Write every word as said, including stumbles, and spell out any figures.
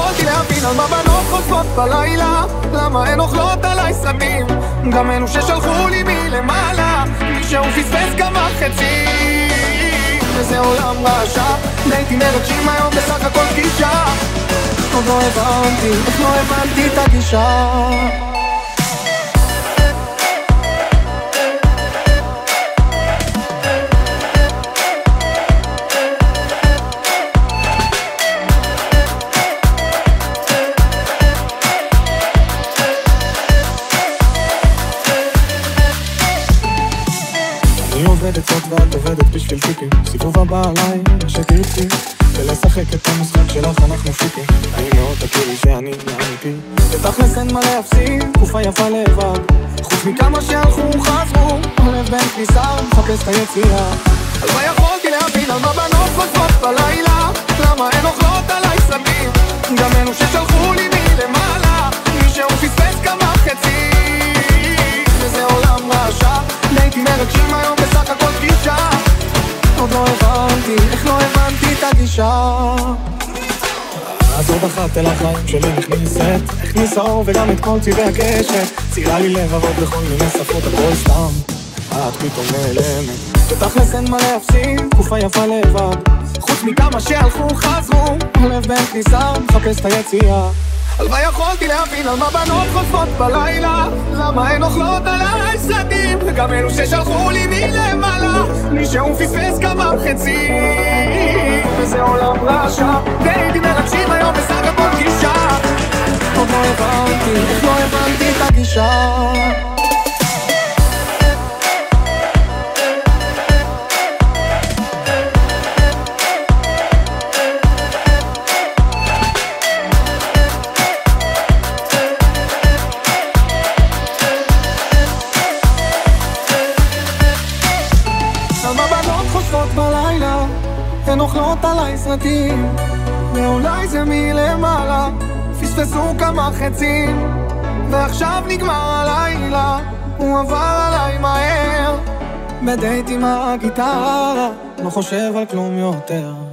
יכולתי להבין על מה בנות חושבות בלילה, למה הן אוכלות עליי סמים, גם אלו ששלחו לי מלמעלה, מי שהוא פספס כמה חצי, וזה עולם רעשה, דייטים מרגשים היום בסך הכל פגישה, עוד לא הבנתי, איך לא הבנתי את הגישה. אני עובדת זאת ואת עובדת בשביל טיפים, סיבוב הבא עליי, שתרצי ולשחק את המשחק שלך אנחנו פיקים. אני מאוד תכירי שאני אמיתי, בתכלס אין מה להפסיד, תקופה יפה לבד, חוץ מכמה שהלכו חזרו, הלב בין כניסה, מחפש את היציאה. על מה יכולתי להבין על מה בנות חושבות בלילה, למה הן אוכלות עליי סמים, גם אלו ששלחו לי מלמעלה, מי שהוא פספס כמה חצי, וזה עולם רעשה, דייטים מרגשים היום בסך הכל פגישה, עוד לא הבנתי, איך לא הבנתי את הגישה. אז עוד אחת אל החיים שלי נכנסת, הכניסה אור וגם את כל צבעי הקשת, ציירה לי לבבות בכל מיני שפות, הכל סתם, את פתאום נעלמת. בתכלס אין מה להפסיד, תקופה יפה לבד, חוץ מכמה שהלכו חזרו, הלב בין כניסה, מחפש את היציאה. על מה יכולתי להבין על מה בנות חושבות בלילה, למה הן אוכלות עליי סרטים, וגם אלו ששלחו לי מלמעלה, מי שהוא פספס כמה חצי, וזה עולם רעשה, דייטים מרגשים היום בסך הכל פגישה, עוד לא הבנתי, איך לא הבנתי את הגישה. למה בנות חושבות בלילה, הן אוכלות עליי סרטים, ואולי זה מלמעלה, פספסו כמה חצים, ועכשיו נגמר הלילה, הוא עבר עליי מהר, בדייט עם הגיטרה, לא חושב על כלום יותר.